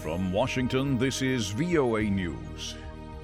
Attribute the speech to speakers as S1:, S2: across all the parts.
S1: From Washington, this is VOA News.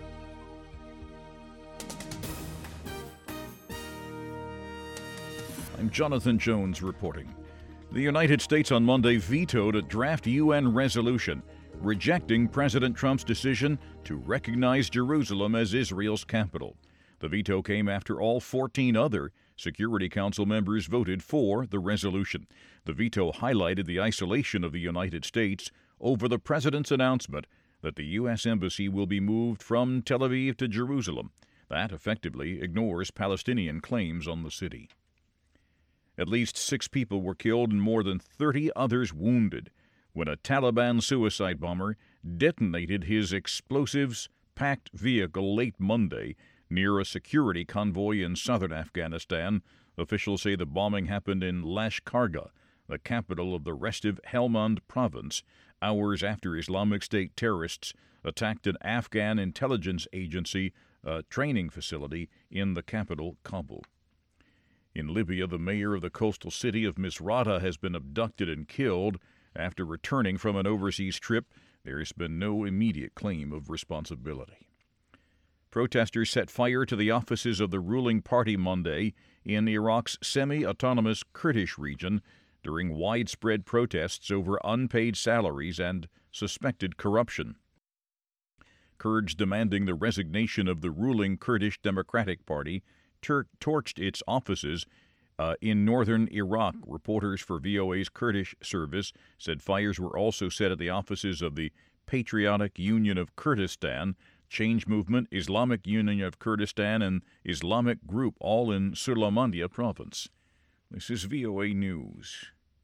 S1: I'm Jonathan Jones reporting. The United States on Monday vetoed a draft UN resolution rejecting President Trump's decision to recognize Jerusalem as Israel's capital. The veto came after all 14 other Security Council members voted for the resolution. The veto highlighted the isolation of the United States over the president's announcement that the U.S. Embassy will be moved from Tel Aviv to Jerusalem. That effectively ignores Palestinian claims on the city. At least 6 people were killed and more than 30 others wounded when a Taliban suicide bomber detonated his explosives-packed vehicle late Monday near a security convoy in southern Afghanistan. Officials say the bombing happened in Lashkargah, the capital of the restive Helmand province, hours after Islamic State terrorists attacked an Afghan intelligence agency training facility in the capital, Kabul. In Libya, the mayor of the coastal city of Misrata has been abducted and killed after returning from an overseas trip. There has been no immediate claim of responsibility. Protesters set fire to the offices of the ruling party Monday in Iraq's semi-autonomous Kurdish region during widespread protests over unpaid salaries and suspected corruption. Kurds demanding the resignation of the ruling Kurdish Democratic Party torched its offices in northern Iraq. Reporters for VOA's Kurdish service said fires were also set at the offices of the Patriotic Union of Kurdistan, Change Movement, Islamic Union of Kurdistan, and Islamic Group, all in Sulaymaniyah province. This is VOA News.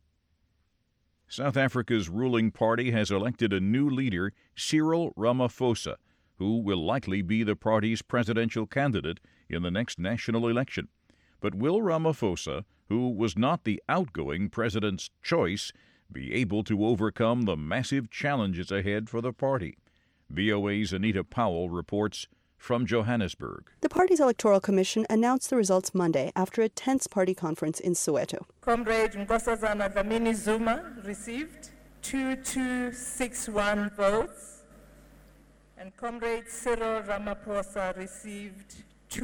S1: South Africa's ruling party has elected a new leader, Cyril Ramaphosa, who will likely be the party's presidential candidate in the next national election. But will Ramaphosa, who was not the outgoing president's choice, be able to overcome the massive challenges ahead for the party? VOA's Anita Powell reports from Johannesburg.
S2: The party's electoral commission announced the results Monday after a tense party conference in Soweto.
S3: Comrade Nkosazana Dlamini Zuma received 2261 votes, and Comrade Cyril Ramaphosa received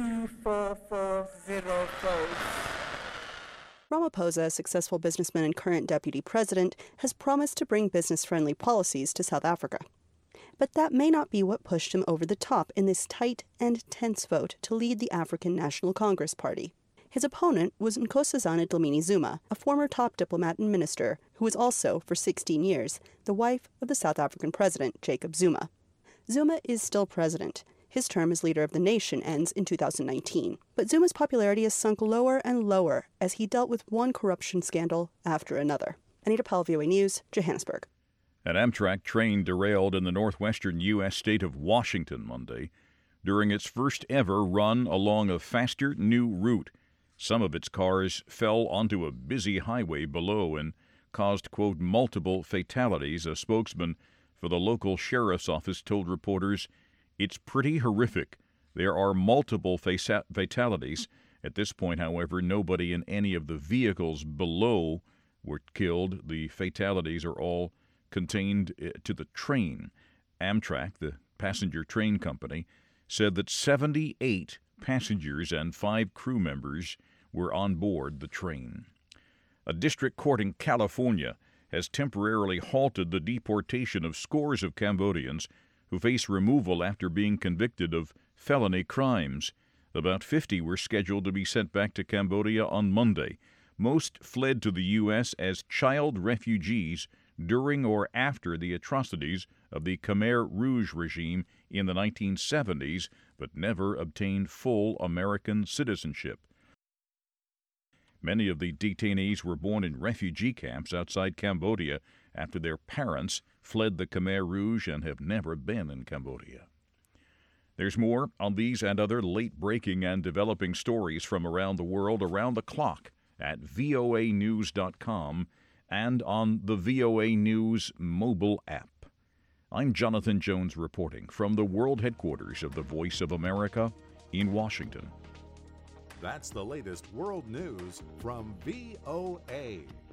S3: 2440 votes.
S2: Ramaphosa, a successful businessman and current deputy president, has promised to bring business-friendly policies to South Africa. But that may not be what pushed him over the top in this tight and tense vote to lead the African National Congress Party. His opponent was Nkosazana Dlamini Zuma, a former top diplomat and minister who was also, for 16 years, the wife of the South African president, Jacob Zuma. Zuma is still president. His term as leader of the nation ends in 2019. But Zuma's popularity has sunk lower and lower as he dealt with one corruption scandal after another. Anita Powell, VOA News, Johannesburg.
S1: An Amtrak train derailed in the northwestern U.S. state of Washington Monday during its first ever run along a faster new route. Some of its cars fell onto a busy highway below and caused, quote, multiple fatalities. A spokesman for the local sheriff's office told reporters, "It's pretty horrific. There are multiple fatalities. At this point, however, nobody in any of the vehicles below were killed. The fatalities are all contained to the train." Amtrak, the passenger train company, said that 78 passengers and 5 crew members were on board the train. A district court in California has temporarily halted the deportation of scores of Cambodians who face removal after being convicted of felony crimes. About 50 were scheduled to be sent back to Cambodia on Monday. Most fled to the U.S. as child refugees during or after the atrocities of the Khmer Rouge regime in the 1970s, but never obtained full American citizenship. Many of the detainees were born in refugee camps outside Cambodia after their parents fled the Khmer Rouge and have never been in Cambodia. There's more on these and other late-breaking and developing stories from around the world around the clock at voanews.com and on the VOA News mobile app. I'm Jonathan Jones reporting from the world headquarters of the Voice of America in Washington.
S4: That's the latest world news from VOA.